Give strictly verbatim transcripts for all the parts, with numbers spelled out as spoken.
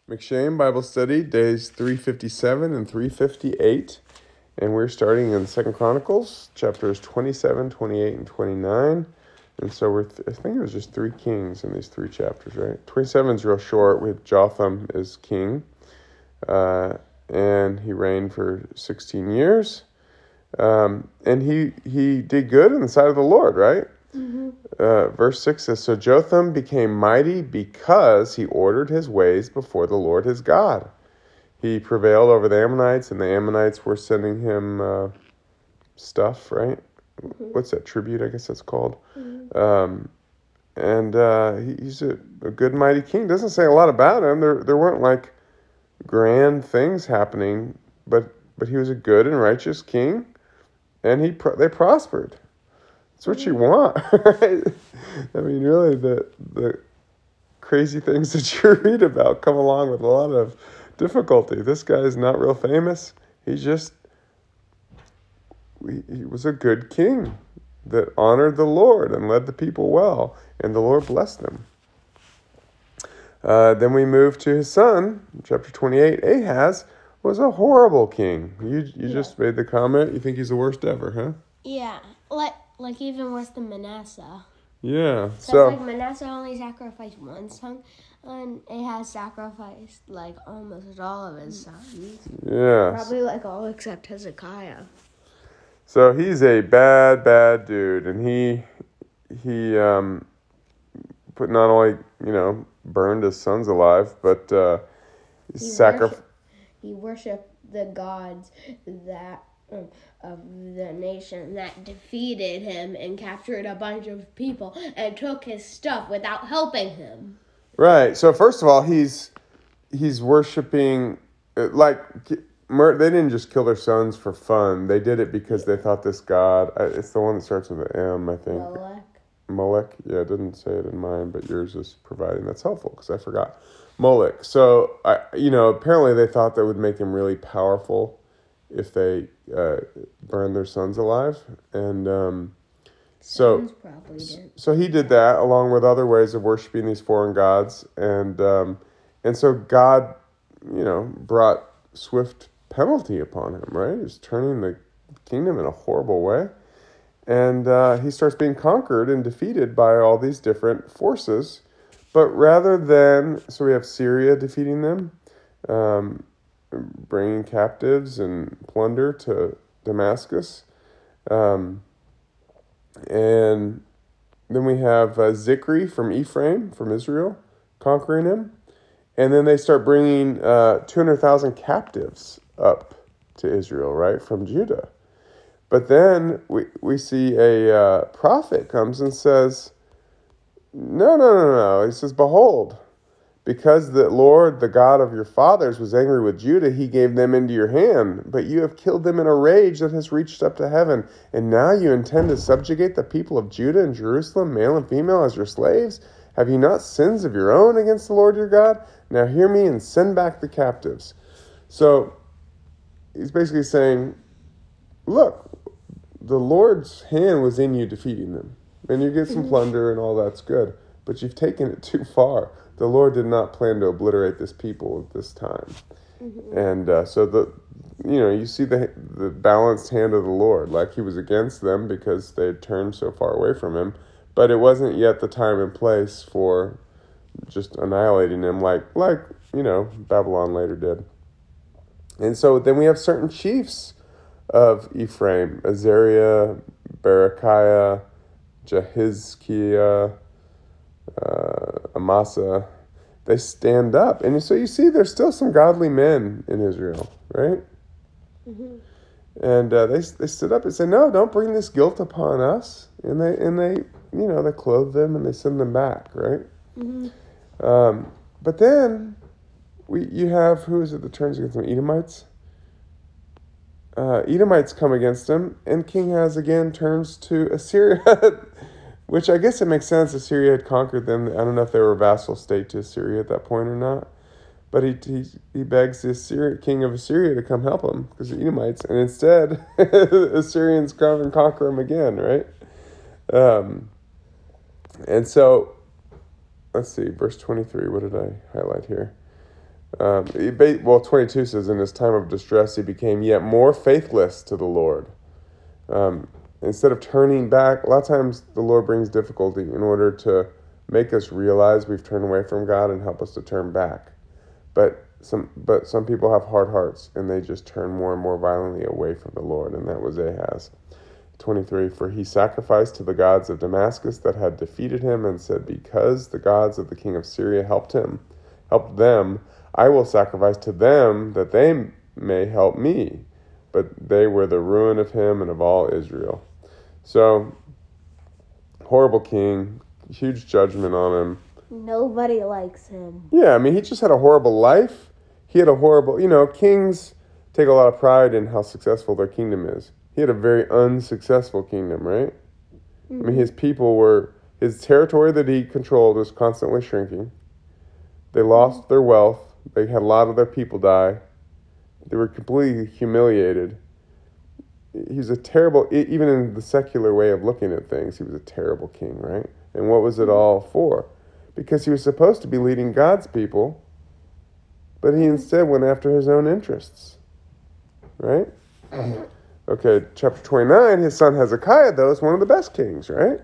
McShane Bible Study, days three fifty-seven and three fifty-eight. And we're starting in Second Chronicles, chapters twenty-seven, twenty-eight, and twenty-nine. And so we're, th- I think it was just three kings in these three chapters, right? twenty-seven is real short with Jotham as king. Uh, and he reigned for sixteen years. Um, and he, he did good in the sight of the Lord, right? Mm-hmm. Uh, verse six says, So Jotham became mighty because he ordered his ways before the Lord his God. He prevailed over the Ammonites, and the Ammonites were sending him uh, stuff, right? Mm-hmm. What's that, tribute, I guess that's called. Mm-hmm. Um, and uh, he, he's a, a good, mighty king. Doesn't say a lot about him. There there weren't, like, grand things happening, but but he was a good and righteous king, and he pro- they prospered. That's what you want, right? I mean, really, the the crazy things that you read about come along with a lot of difficulty. This guy is not real famous. He's just, he, he was a good king that honored the Lord and led the people well, and the Lord blessed him. Uh, then we move to his son, chapter twenty-eight. Ahaz was a horrible king. You you Yeah. just made the comment. You think he's the worst ever, huh? Yeah, like like even worse than Manasseh. Yeah. So, So, like Manasseh only sacrificed one son, and Ahaz sacrificed like almost all of his sons. yeah. Probably like all except Hezekiah. So he's a bad, bad dude, and he he um, put not only you know burned his sons alive, but uh, He sacrificed. worshiped, he worshipped the gods that um, of the nation that defeated him and captured a bunch of people and took his stuff without helping him. Right. So first of all, he's he's worshiping uh, like mur- they didn't just kill their sons for fun. They did it because they thought this god. uh, It's the one that starts with an M, I think. Molech. Molech. Yeah, I didn't say it in mine, but yours is providing. That's helpful because I forgot. Molech. So, I, you know, apparently they thought that would make them really powerful if they uh, burned their sons alive. And um, so, Sons probably didn't. so he did that along with other ways of worshiping these foreign gods. And, um, and so God, you know, brought swift penalty upon him, right? He was turning the kingdom in a horrible way. And uh, he starts being conquered and defeated by all these different forces. But rather than, so we have Syria defeating them, um, bringing captives and plunder to Damascus. Um, and then we have uh, Zikri from Ephraim, from Israel, conquering him. And then they start bringing uh, two hundred thousand captives up to Israel, right, from Judah. But then we, we see a uh, prophet comes and says, no, no, no, no. He says, behold, because the Lord, the God of your fathers, was angry with Judah, he gave them into your hand. But you have killed them in a rage that has reached up to heaven. And now you intend to subjugate the people of Judah and Jerusalem, male and female, as your slaves? Have you not sins of your own against the Lord your God? Now hear me and send back the captives. So he's basically saying, look, the Lord's hand was in you defeating them. And you get some Mm-hmm. plunder and all that's good. But you've taken it too far. The Lord did not plan to obliterate this people at this time. Mm-hmm. And uh, so, the you know, you see the the balanced hand of the Lord. Like he was against them because they had turned so far away from him. But it wasn't yet the time and place for just annihilating them like, like you know, Babylon later did. And so then we have certain chiefs of Ephraim, Azariah, Berechiah, Jehizkiah, uh, Amasa. They stand up. And so you see there's still some godly men in Israel, right? Mm-hmm. And uh, they they stood up and said, no, don't bring this guilt upon us. And they, and they you know, they clothe them and they send them back, right? Mm-hmm. Um, but then we you have, who is it that turns against them? Edomites? Uh, Edomites come against him, and King Ahaz again turns to Assyria, which I guess it makes sense. Assyria had conquered them. I don't know if they were a vassal state to Assyria at that point or not. But he he, he begs the Assyria, king of Assyria to come help him because of Edomites. And instead, Assyrians come and conquer him again, right? Um, and so, let's see, verse twenty-three, what did I highlight here? Um, he ba- well, twenty-two says, in his time of distress, he became yet more faithless to the Lord. Um, instead of turning back, a lot of times the Lord brings difficulty in order to make us realize we've turned away from God and help us to turn back. But some, but some people have hard hearts, and they just turn more and more violently away from the Lord, and that was Ahaz. twenty-three, for he sacrificed to the gods of Damascus that had defeated him, and said, because the gods of the king of Syria helped him, helped them, I will sacrifice to them that they may help me. But they were the ruin of him and of all Israel. So, horrible king, huge judgment on him. Nobody likes him. Yeah, I mean, he just had a horrible life. He had a horrible, you know, kings take a lot of pride in how successful their kingdom is. He had a very unsuccessful kingdom, right? Mm-hmm. I mean, his people were, his territory that he controlled was constantly shrinking. They lost mm-hmm. their wealth. They had a lot of their people die. They were completely humiliated. He was a terrible, even in the secular way of looking at things, he was a terrible king, right? And what was it all for? Because he was supposed to be leading God's people, but he instead went after his own interests, right? Okay, chapter twenty-nine, his son Hezekiah, though, is one of the best kings, right?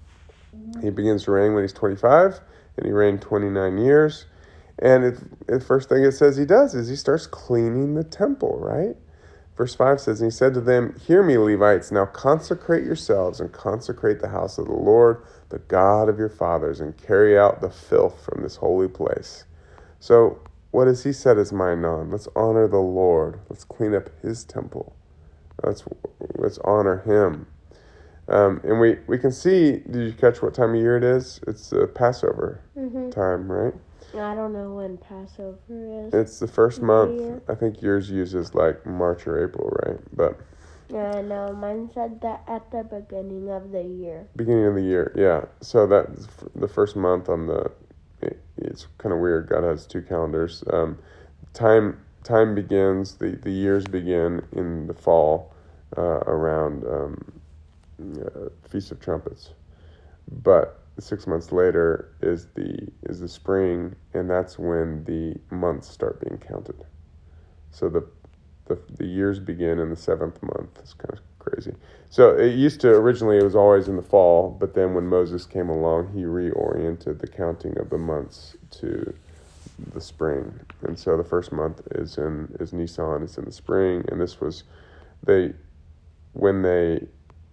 He begins to reign when he's twenty-five, and he reigned twenty-nine years. And it, the first thing it says he does is he starts cleaning the temple, right? Verse five says, and he said to them, hear me, Levites, now consecrate yourselves and consecrate the house of the Lord, the God of your fathers, and carry out the filth from this holy place. So what has he set his mind on? Let's honor the Lord. Let's clean up his temple. Let's, let's honor him. Um, and we, we can see, did you catch what time of year it is? It's uh, Passover mm-hmm. time, right? I don't know when Passover is. It's the first month. Year. I think yours uses like March or April, right? But yeah, no, mine said that at the beginning of the year. Beginning of the year, yeah. So that's the first month on the. It, it's kind of weird. God has two calendars. Um, time time begins. The, the years begin in the fall, uh, around um, uh, Feast of Trumpets, but. Six months later is the is the spring, and that's when the months start being counted. So the the the years begin in the seventh month. It's kind of crazy. So it used to originally it was always in the fall, but then when Moses came along, he reoriented the counting of the months to the spring. And so the first month is in is Nisan. It's in the spring, and this was they when they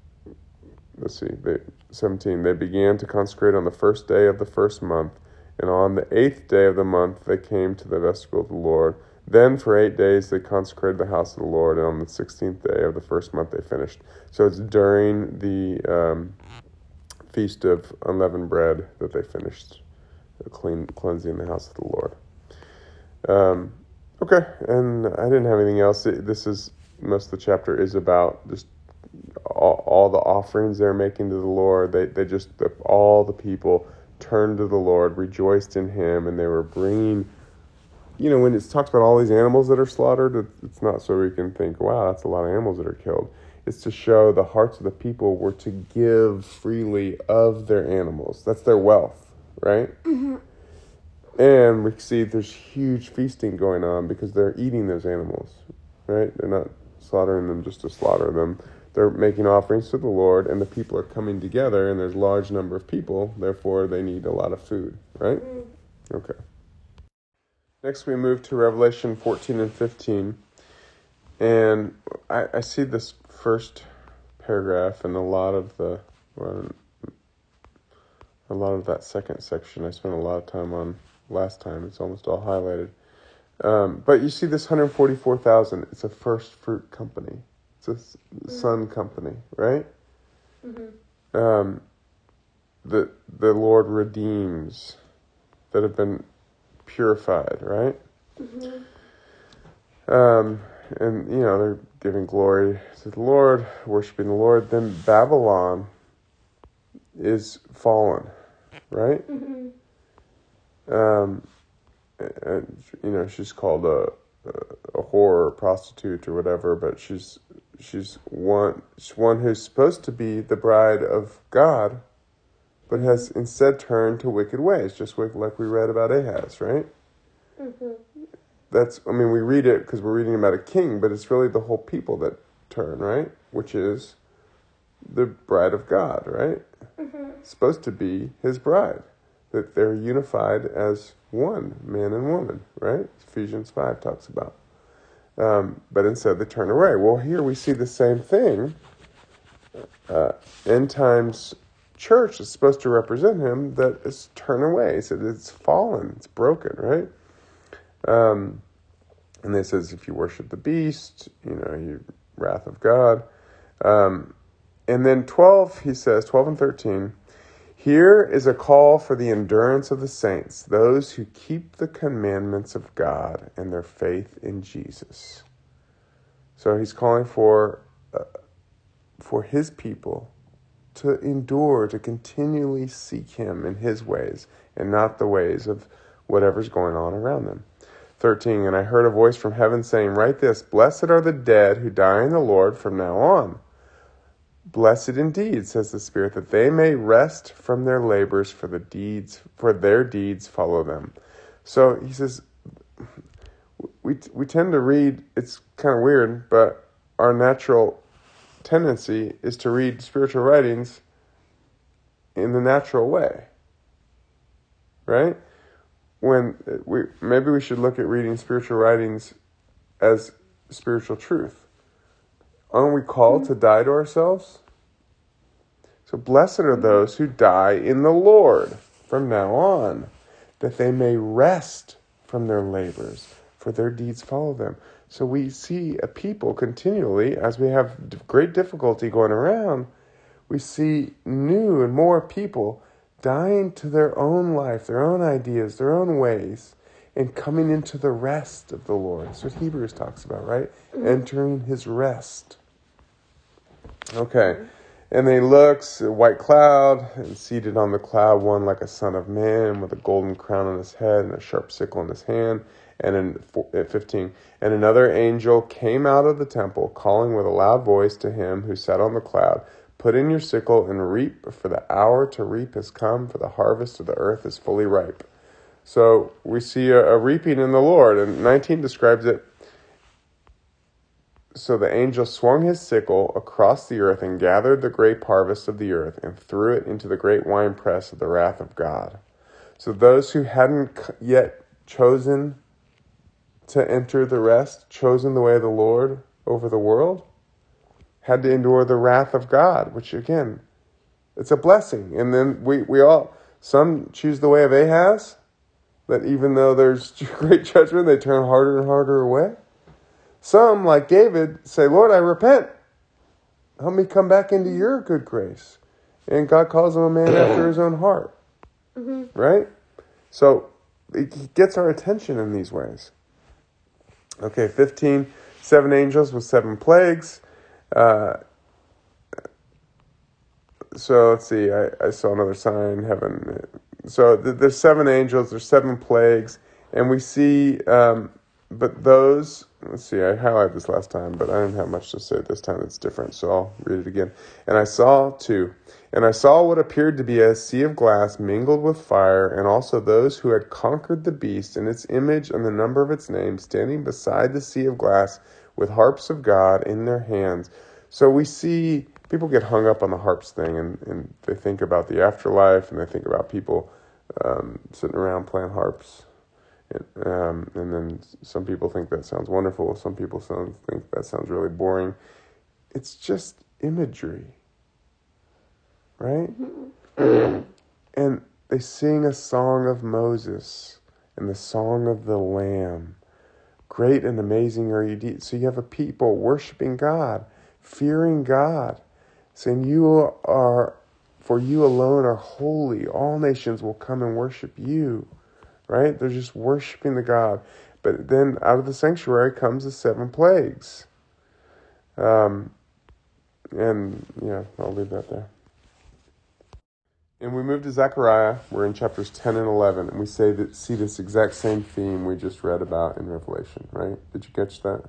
let's see they. seventeen, they began to consecrate on the first day of the first month, and on the eighth day of the month they came to the vestibule of the Lord. Then for eight days they consecrated the house of the Lord, and on the sixteenth day of the first month they finished. So it's during the um, feast of unleavened bread that they finished the clean cleansing the house of the Lord. Um, okay, and I didn't have anything else. This is most of the chapter is about just All, all the offerings they're making to the Lord. They they just, the, all the people turned to the Lord, rejoiced in him, and they were bringing, you know, when it talks about all these animals that are slaughtered, it's not so we can think, wow, that's a lot of animals that are killed. It's to show the hearts of the people were to give freely of their animals. That's their wealth, right? Mm-hmm. And we see there's huge feasting going on because they're eating those animals, right? They're not slaughtering them just to slaughter them. They're making offerings to the Lord, and the people are coming together, and there's a large number of people, therefore they need a lot of food, right? Mm. Okay. Next we move to Revelation fourteen and fifteen, and I, I see this first paragraph and a lot of the, well, a lot of that second section I spent a lot of time on last time. It's almost all highlighted. Um, but you see this one hundred forty-four thousand, it's a first fruit company. It's a mm-hmm. sun company, right? Mm-hmm. Um, the the Lord redeems that have been purified, right? Mm-hmm. Um, and you know they're giving glory to the Lord, worshiping the Lord. Then Babylon is fallen, right? Mm-hmm. Um, and you know she's called a a whore or prostitute or whatever, but she's. She's one, she's one who's supposed to be the bride of God, but has instead turned to wicked ways, just like we read about Ahaz, right? Mm-hmm. that's, I mean, we read it because we're reading about a king, but it's really the whole people that turn, right? Which is the bride of God, right? Mm-hmm. It's supposed to be his bride, that they're unified as one, man and woman, right? Ephesians five talks about. Um, but instead they turn away. Well, here we see the same thing. Uh, end times church is supposed to represent him that is turn away. He said it's fallen, it's broken, right? Um, and they says if you worship the beast, you know, you wrath of God. Um, and then twelve, he says, twelve and thirteen, here is a call for the endurance of the saints, those who keep the commandments of God and their faith in Jesus. So he's calling for uh, for his people to endure, to continually seek him in his ways and not the ways of whatever's going on around them. thirteen, and I heard a voice from heaven saying, write this, blessed are the dead who die in the Lord from now on. Blessed indeed, says the Spirit, that they may rest from their labors, for the deeds, for their deeds follow them. So he says, we we tend to read, it's kind of weird, but our natural tendency is to read spiritual writings in the natural way, right? When we maybe we should look at reading spiritual writings as spiritual truth. Aren't we called mm-hmm. to die to ourselves? So blessed are those who die in the Lord from now on, that they may rest from their labors, for their deeds follow them. So we see a people continually, as we have great difficulty going around, we see new and more people dying to their own life, their own ideas, their own ways, and coming into the rest of the Lord. That's what Hebrews talks about, right? Mm-hmm. Entering his rest. Okay. And then he looks, a white cloud, and seated on the cloud, one like a son of man, with a golden crown on his head and a sharp sickle in his hand. And in fifteen, and another angel came out of the temple, calling with a loud voice to him who sat on the cloud, put in your sickle and reap, for the hour to reap has come, for the harvest of the earth is fully ripe. So we see a, a reaping in the Lord, and nineteen describes it. So the angel swung his sickle across the earth and gathered the grape harvest of the earth and threw it into the great winepress of the wrath of God. So those who hadn't yet chosen to enter the rest, chosen the way of the Lord over the world, had to endure the wrath of God, which again, it's a blessing. And then we, we all, some choose the way of Ahaz, that even though there's great judgment, they turn harder and harder away. Some, like David, say, Lord, I repent. Help me come back into your good grace. And God calls him a man after his own heart. Mm-hmm. Right? So it gets our attention in these ways. Okay, fifteen, seven angels with seven plagues. Uh, so let's see, I, I saw another sign in heaven. So th- there's seven angels, there's seven plagues, and we see, um, but those, let's see, I highlighted this last time, but I didn't have much to say this time. It's different, so I'll read it again. And I saw two, and I saw what appeared to be a sea of glass mingled with fire, and also those who had conquered the beast and its image and the number of its name, standing beside the sea of glass with harps of God in their hands. So we see people get hung up on the harps thing, and, and they think about the afterlife, and they think about people um, sitting around playing harps. And, um, and then some people think that sounds wonderful. Some people sound, think that sounds really boring. It's just imagery, right? And they sing a song of Moses and the song of the Lamb. Great and amazing are you deeds. So you have a people worshiping God, fearing God, saying you are, for you alone are holy. All nations will come and worship you. Right? They're just worshiping the God. But then out of the sanctuary comes the seven plagues. Um, and yeah, I'll leave that there. And we move to Zechariah. We're in chapters ten and eleven. And we say that see this exact same theme we just read about in Revelation. Right? Did you catch that?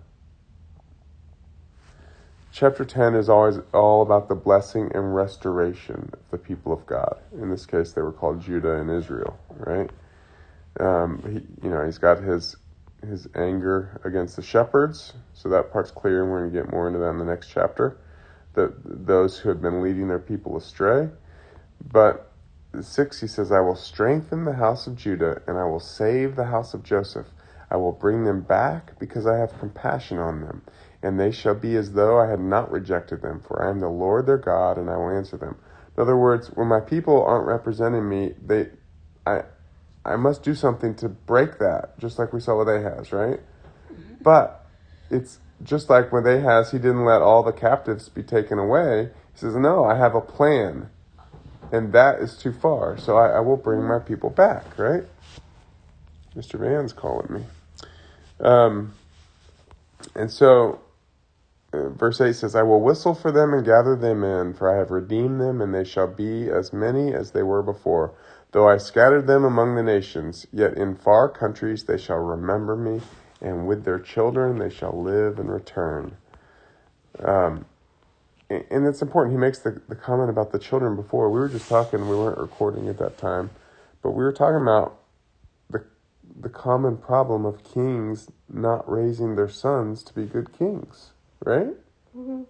Chapter ten is always all about the blessing and restoration of the people of God. In this case, they were called Judah and Israel. Right? Um, he, you know, he's got his his anger against the shepherds. So that part's clear, and we're going to get more into that in the next chapter. The, those who had been leading their people astray. But six, he says, I will strengthen the house of Judah, and I will save the house of Joseph. I will bring them back because I have compassion on them, and they shall be as though I had not rejected them, for I am the Lord their God, and I will answer them. In other words, when my people aren't representing me, they, I, I must do something to break that, just like we saw with Ahaz, right? Mm-hmm. But it's just like with Ahaz, he didn't let all the captives be taken away. He says, no, I have a plan, and that is too far, so I, I will bring my people back, right? Mister Van's calling me. Um, and so, uh, verse eight says, I will whistle for them and gather them in, for I have redeemed them, and they shall be as many as they were before. Though I scattered them among the nations, yet in far countries they shall remember me, and with their children they shall live and return. Um, and it's important. He makes the, the comment about the children before. We were just talking, we weren't recording at that time, but we were talking about the the common problem of kings not raising their sons to be good kings, right? Mm-hmm.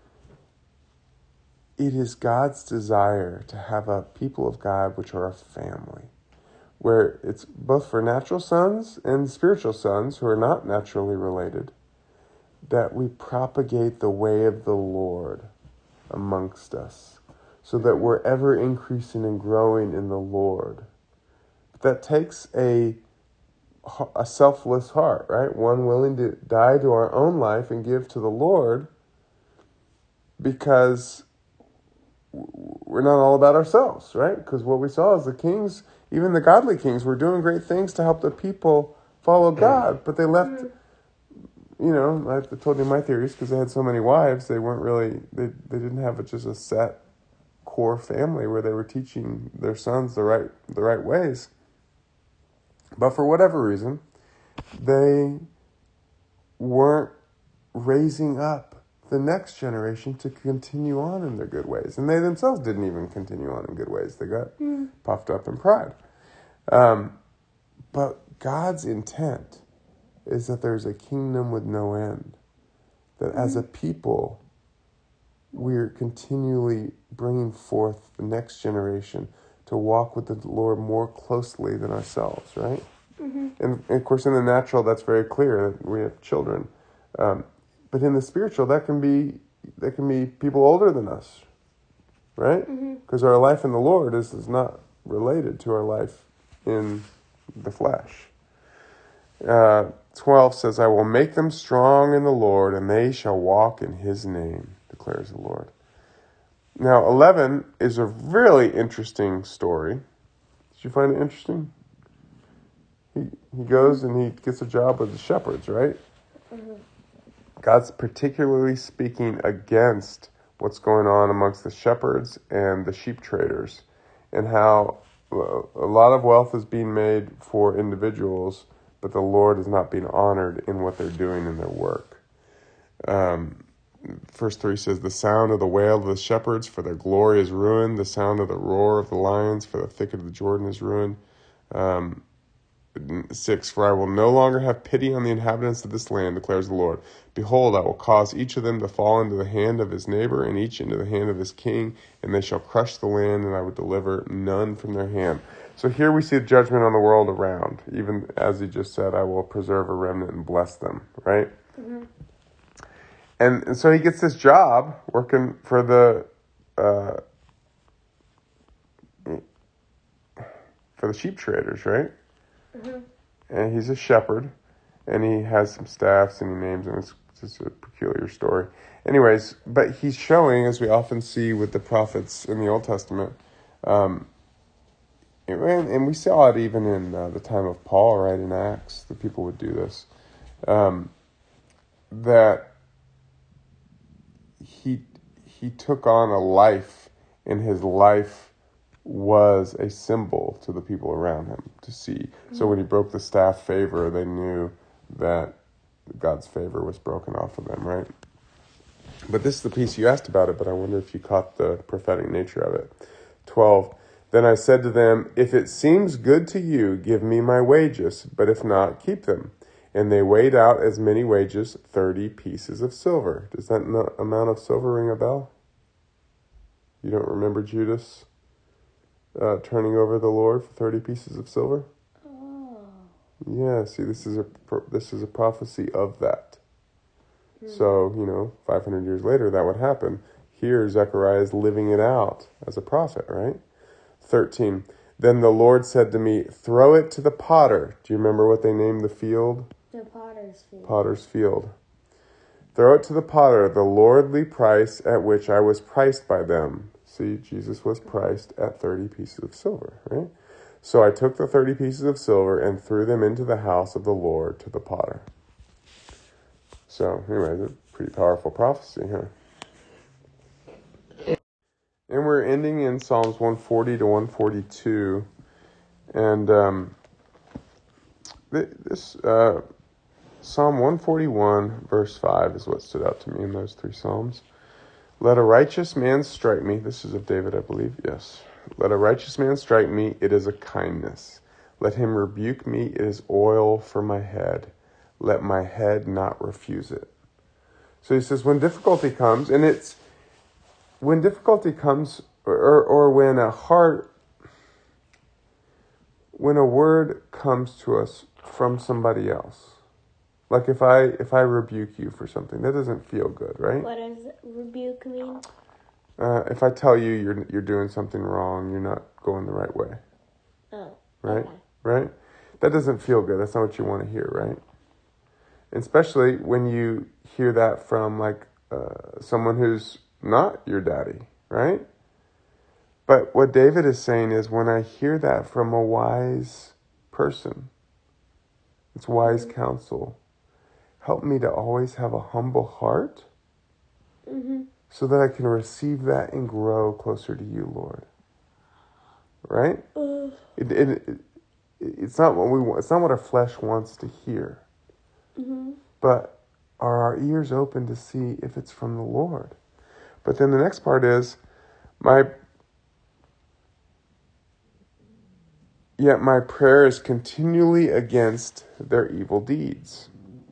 It is God's desire to have a people of God which are a family, where it's both for natural sons and spiritual sons who are not naturally related, that we propagate the way of the Lord amongst us, so that we're ever increasing and growing in the Lord. But that takes a a selfless heart, right? One willing to die to our own life and give to the Lord, because we're not all about ourselves, right? Because what we saw is the kings, even the godly kings, were doing great things to help the people follow God, but they left, you know, I told you my theories, because they had so many wives, they weren't really, they, they didn't have a, just a set core family where they were teaching their sons the right the right ways. But for whatever reason, they weren't raising up the next generation to continue on in their good ways. And they themselves didn't even continue on in good ways. They got mm. puffed up in pride. Um, but God's intent is that there's a kingdom with no end. That mm. as a people, we're continually bringing forth the next generation to walk with the Lord more closely than ourselves, right? Mm-hmm. And, and of course, in the natural, that's very clear that we have children. Um, but in the spiritual, that can be that can be people older than us, right? Because mm-hmm. our life in the Lord is, is not related to our life in the flesh. Uh, twelve says, I will make them strong in the Lord, and they shall walk in his name, declares the Lord. Now, eleven is a really interesting story. Did you find it interesting? He he goes and he gets a job with the shepherds, right? Mm-hmm. God's particularly speaking against what's going on amongst the shepherds and the sheep traders, and how a lot of wealth is being made for individuals, but the Lord is not being honored in what they're doing in their work. Um, verse three says, the sound of the wail of the shepherds, for their glory is ruined. The sound of the roar of the lions, for the thicket of the Jordan is ruined. Um, six, for I will no longer have pity on the inhabitants of this land, declares the Lord. Behold, I will cause each of them to fall into the hand of his neighbor, and each into the hand of his king, and they shall crush the land, and I will deliver none from their hand. So here we see judgment on the world around. Even as he just said, I will preserve a remnant and bless them, right? Mm-hmm. And, and so he gets this job working for the uh, for the sheep traders, right? Mm-hmm. And he's a shepherd, and he has some staffs, and he names them. It's just a peculiar story. Anyways, but he's showing, as we often see with the prophets in the Old Testament, um, and, and we saw it even in uh, the time of Paul, right, in Acts, that people would do this, um, that he he took on a life, and his life was a symbol to the people around him to see. Mm-hmm. So when he broke the staff favor, they knew that God's favor was broken off of them, right? But this is the piece you asked about it, but I wonder if you caught the prophetic nature of it. twelve, then I said to them, if it seems good to you, give me my wages, but if not, keep them. And they weighed out as many wages, thirty pieces of silver. Does that no- amount of silver ring a bell? You don't remember Judas uh, turning over the Lord for thirty pieces of silver? Oh. Yeah, see, this is a this is a prophecy of that. Hmm. So, you know, five hundred years later, that would happen. Here, Zechariah is living it out as a prophet, right? thirteen. Then the Lord said to me, throw it to the potter. Do you remember what they named the field? The potter's field. Potter's field. Throw it to the potter, the lordly price at which I was priced by them. See, Jesus was priced at thirty pieces of silver, right? So I took the thirty pieces of silver and threw them into the house of the Lord to the potter. So, anyway, it's a pretty powerful prophecy, huh? And we're ending in Psalms one forty to one forty-two. And um, this uh, Psalm one forty-one, verse five, is what stood out to me in those three Psalms. Let a righteous man strike me. This is of David, I believe. Yes. Let a righteous man strike me. It is a kindness. Let him rebuke me. It is oil for my head. Let my head not refuse it. So he says, when difficulty comes, and it's when difficulty comes, or or when a heart, when a word comes to us from somebody else. Like if I if I rebuke you for something, that doesn't feel good, right? What does rebuke mean? Uh, if I tell you you're you're doing something wrong, you're not going the right way. Oh. Right? Okay. Right? That doesn't feel good. That's not what you want to hear, right? And especially when you hear that from like uh, someone who's not your daddy, right? But what David is saying is when I hear that from a wise person, it's wise mm-hmm. counsel. Help me to always have a humble heart mm-hmm. so that I can receive that and grow closer to you, Lord. Right? Uh. It, it, it, it's not what we want. It's not what our flesh wants to hear. Mm-hmm. But are our ears open to see if it's from the Lord? But then the next part is, my yet my prayer is continually against their evil deeds.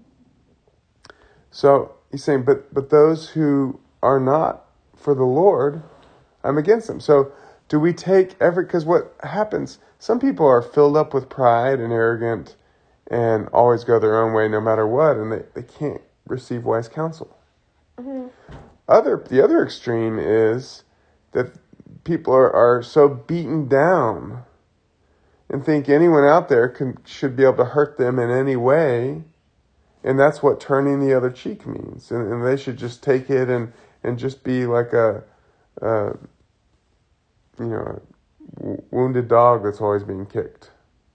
So he's saying, but but those who are not for the Lord, I'm against them. So do we take every, because what happens, some people are filled up with pride and arrogant and always go their own way no matter what, and they, they can't receive wise counsel. Mm-hmm. Other the other extreme is that people are, are so beaten down and think anyone out there can should be able to hurt them in any way. And that's what turning the other cheek means. And, and they should just take it and, and just be like a, a you know, a w- wounded dog that's always being kicked.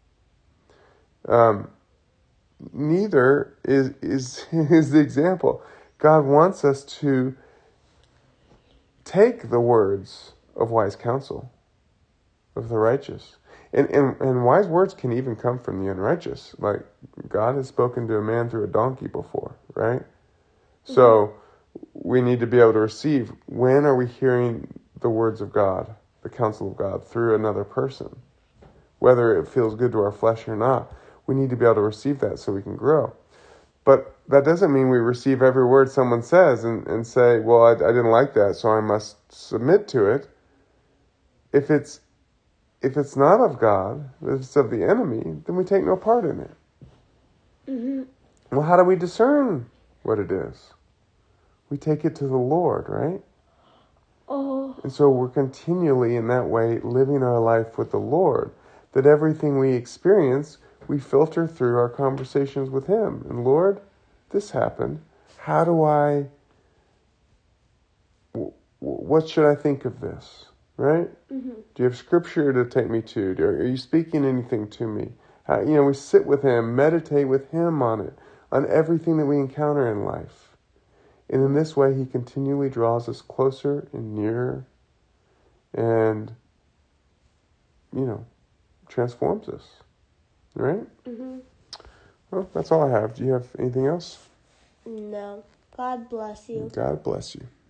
Um, neither is, is, is the example. God wants us to take the words of wise counsel, of the righteous. And, and and wise words can even come from the unrighteous. Like, God has spoken to a man through a donkey before, right? Mm-hmm. So we need to be able to receive, when are we hearing the words of God, the counsel of God, through another person? Whether it feels good to our flesh or not, we need to be able to receive that so we can grow. But that doesn't mean we receive every word someone says and, and say, well, I, I didn't like that, so I must submit to it. If it's If it's not of God, if it's of the enemy, then we take no part in it. Mm-hmm. Well, how do we discern what it is? We take it to the Lord, right? Oh. And so we're continually in that way living our life with the Lord, that everything we experience, we filter through our conversations with Him. And Lord, this happened. How do I, what should I think of this? Right? Mm-hmm. Do you have scripture to take me to? Do, are you speaking anything to me? How, you know, we sit with Him, meditate with Him on it, on everything that we encounter in life. And in this way, He continually draws us closer and nearer and, you know, transforms us. Right? Mm-hmm. Well, that's all I have. Do you have anything else? No. God bless you. God bless you.